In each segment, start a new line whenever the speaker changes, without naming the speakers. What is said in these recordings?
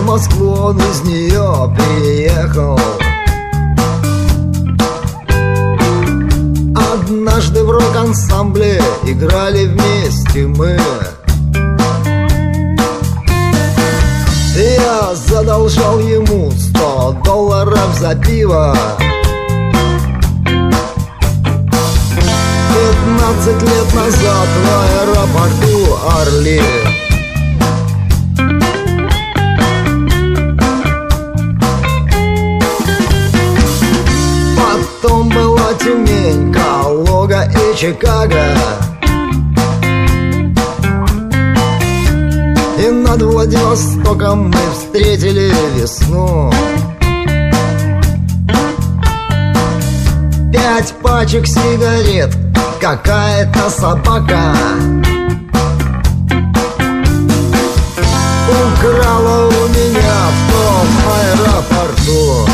Москву он из нее приехал. Однажды в рок-ансамбле играли вместе мы. Я задолжал ему $100 за пиво. 15 лет назад в аэропорту Орли. Потом была Тюмень, Калуга и Чикаго. И над Владивостоком мы встретили весну. 5 пачек сигарет, какая-то собака украла у меня в том аэропорту.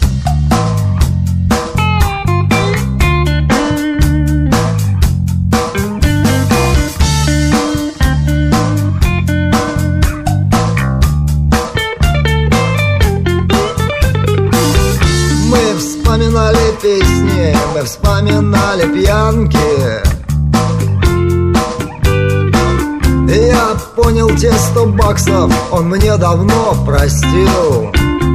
Мы вспоминали песни, мы вспоминали пьянки. Я понял, те $100 он мне давно простил.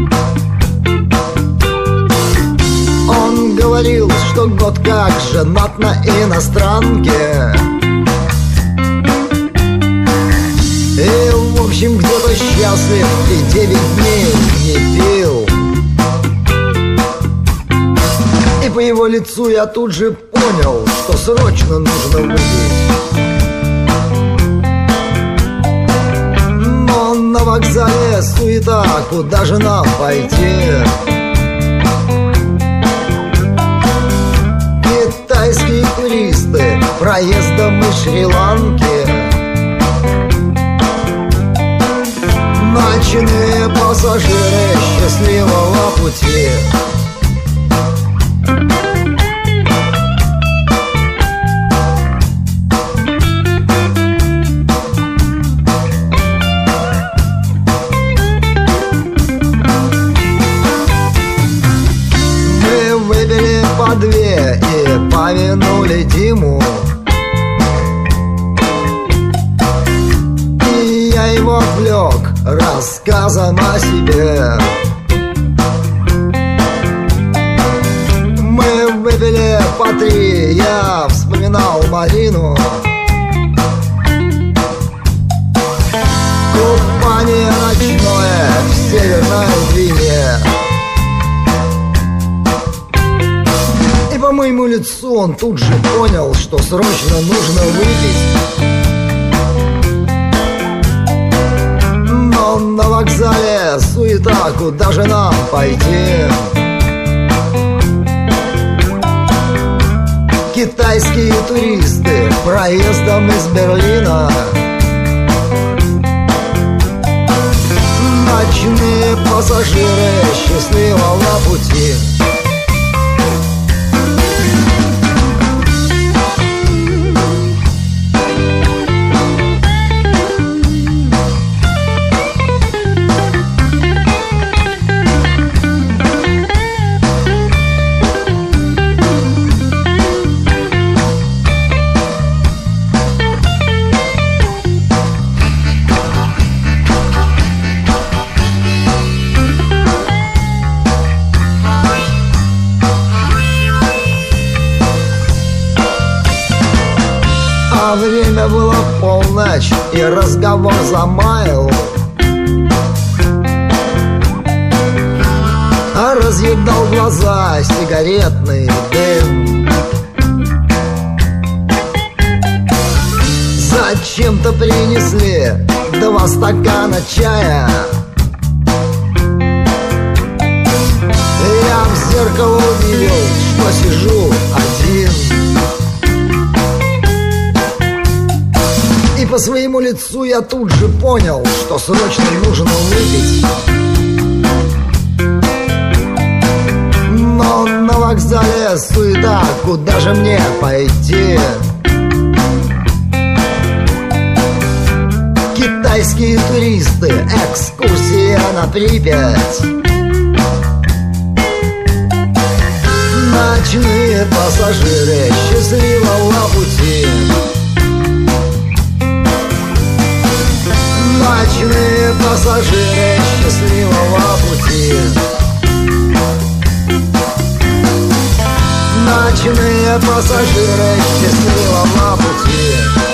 Он говорил, что год как женат на иностранке. И в общем где-то счастлив, и 9 дней не пил. И по его лицу я тут же понял, что срочно нужно выпить. Но на вокзале суета, куда же нам пойти? Китайские туристы проездом из Шри-Ланки. Ночные пассажиры счастливого пути. Мы выпили по 2 и помянули Диму. И я его отвлек рассказом о себе. Мы выпили по 3, я вспоминал Марину. Купание ночное в Северной Двине. И по моему лицу он тут же понял, что срочно нужно выпить. Но на вокзале суета, куда же нам пойти? Китайские туристы проездом из Берлина. Ночные пассажиры счастливого пути. А время было полночь, и разговор замаял. А разъедал глаза сигаретный дым. Зачем-то принесли 2 стакана чая. Я в зеркало увидел, что сижу один. И по своему лицу я тут же понял, что срочно нужно выпить. Но на вокзале суета, куда же мне пойти? Райские туристы, экскурсия на Припять. Ночные пассажиры счастливого пути. Ночные пассажиры счастливого пути. Ночные пассажиры счастливого пути.